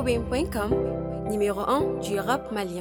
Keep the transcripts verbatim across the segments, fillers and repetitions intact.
www point com, numéro un du rap malien.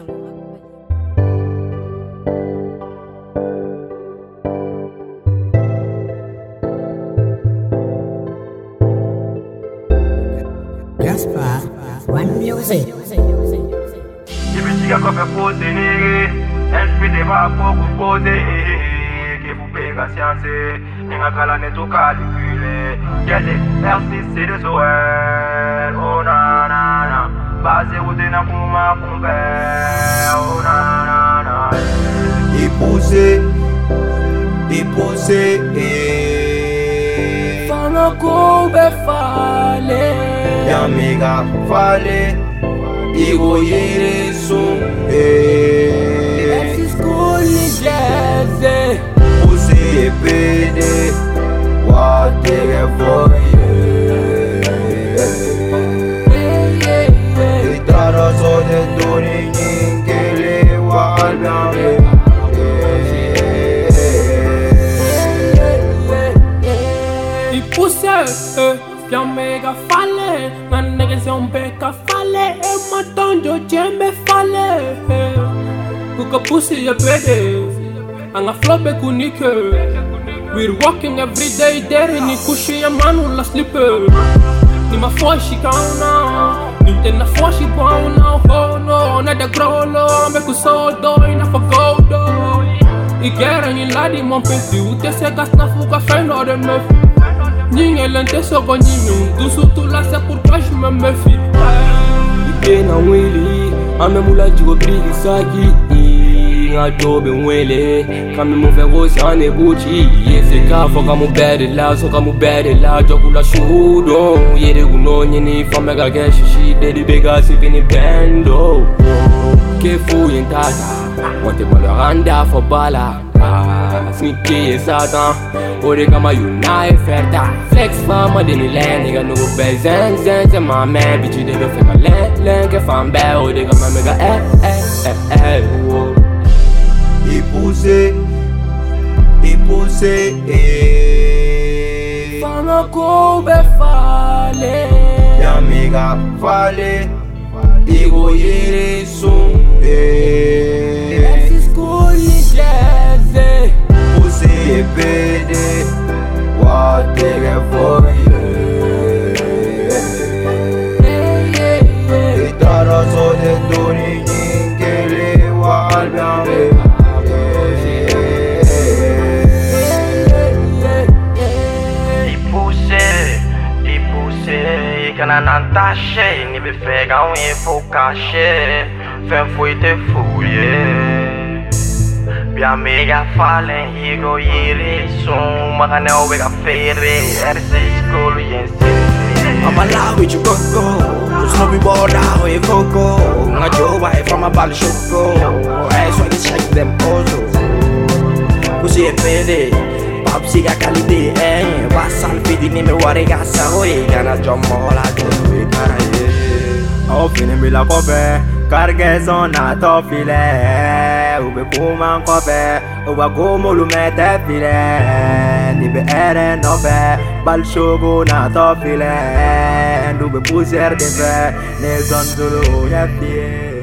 Gaspar, One Music. Ibisiga kope pose nege, inspiré par beaucoup posé. Que vous payez science, n'inga kala ne tout calculer. Quel exercice c'est de soeur, oh na na na. Basé où t'es na kuma kumbe, oh na na na. Y posé, y posé, Fana kobe fale. Yamiga fale, Igo yere sun, Esse school ni jazzy. Posé pede, Watere voye. Itara so de dori nyingele wa albame. E puxa, pian mega fale. Na niggas on beka fale. E matonjo jembe fale. Kuka pussy ya bede. Anga flobe kunike. We're walking every day there. Ni kushi ya manu la slipper. Ni ma foshi kauna. Ni tena foshi bauna. Oh no, na da grolo. Me kusodo ina fagodo. Igera ni ladi mon peti. Ute se gas na fuka feno de meuf. Ninguém lente só banhinho. Do suto lá se por trás me méfie. Ike na wili. Ame mula jigo brigi saki. Nga jobe mwele. Kami mu fe gosi ane buchi. Yese ka foka mu bede la. Soka mu bede la. Joku la shudo. Yere gunonye ni fame ga geshi shi. Dedi bega sipi ni bendo. Kefu yin tata. Wante malo randa fo bala. Sneaky e Satan. Ore kama unai ferta. Flex fama deni len. Nigga no be zen zen zen my man. Bitch de be feka len len. Ke fan be. Ore kama mega eh eh eh eh oh. Y posé, y posé, Fana kobe fale. Yamiga fale, Igo yere sun, Esse school ni jazzy. Posé pede, Watere voye. Itara so de dori nyingele wa albame. Kana nan tache, ni be fega un e fo cache. Fem foi te fouille. Bia mega falen, higo yiri sun. Makane o wega fere, erse school yensin. I'm alive with you coco. Just no be bored out with coco. Nga joba e from a ball shoko. I swear to check them also. Pussy e pede. Papsi ga kalide eh. Wasan fidi ni me ware ga sahoe. Gana jomo la jowe karaye. Au fini mi la kope. Cargaison na to file. Ube kuma kope. Uba gomo lu mete file. Nibe ere no be. Bal shogo na to file. Ube puser de fe. Ne zon zulu ya fie.